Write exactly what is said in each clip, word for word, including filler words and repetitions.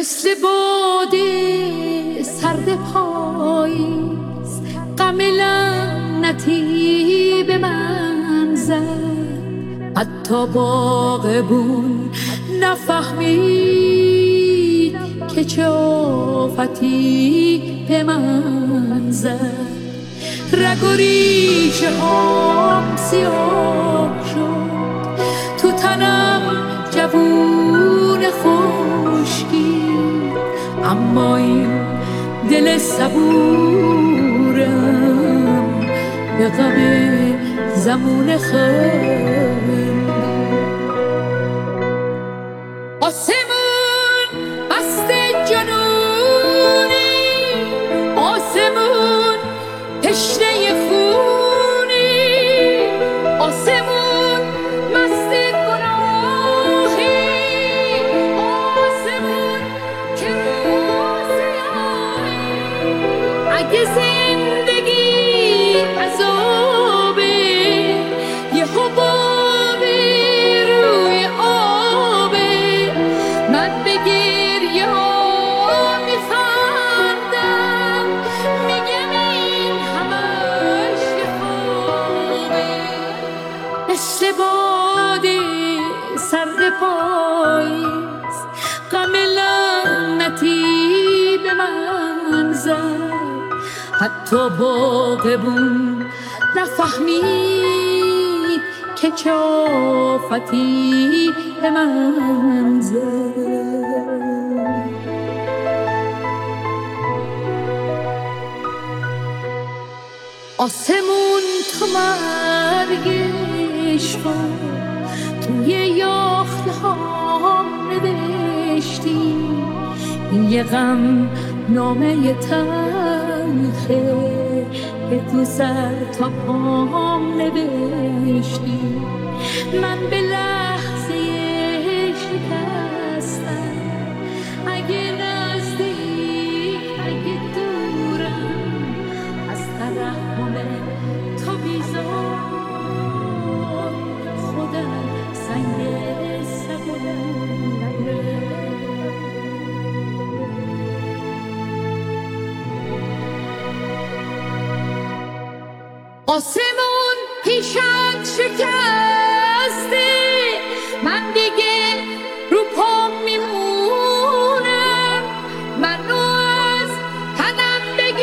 مثل باد سرد پاییز غم لعنتی به من زد. حتی باغبون نفهمید که چه آفتی به من زد. رگ و ریشه هم سیاه شد، تو تنم جوون خشکی، اما این دل صبورم به غم زمون خیلی. آسمون مست جنونی، آسمون تشنه خونی، آسمون مست گناهی، آسمون که روزیایی. اگه زندگی عذابه، یه حبابی روی آبه، من به گریه ها میخندم، میگم این همش یه خوابه. مثل باد سرد پاییز غم لعنتی به من زد. حتی باغبون نفهمید که چه آفتی به من زد. آسمون تو مرگش رو توی یاخته ها نوشتی، این یه غم نامه تلخه که تو سر تا پام نوشتی. من به لحظه شکستم، اگه نزدیک اگه دورم، از ترحم تو بیزار خودم سنگ صبورم. آسمون پیشت شکسته، من دیگه رو پام میمونم، منو از تنم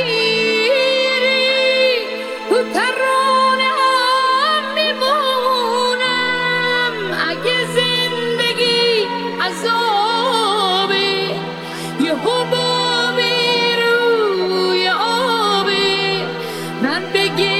بگیری، تو ترانه هم میمونم. اگه زندگی عذابه، یه حبابی روی آبه، من بگیر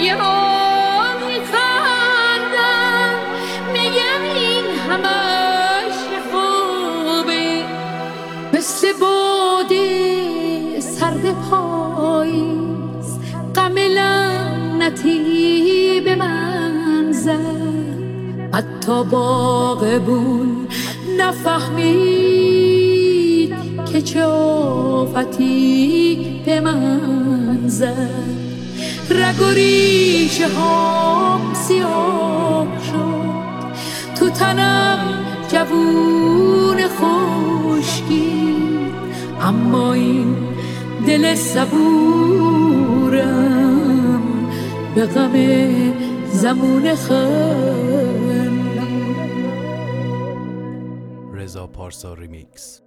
مثل باد سرد پاییز غم لعنتی به من زد. حتی باغبون نفهمید که چه آفتی به من زد. رگ و ریشه هم سیاه شد، تو تنم جوون خشکی، اما این دل صبورم به غم زمون خیلی. رضا پارسا ریمیکس.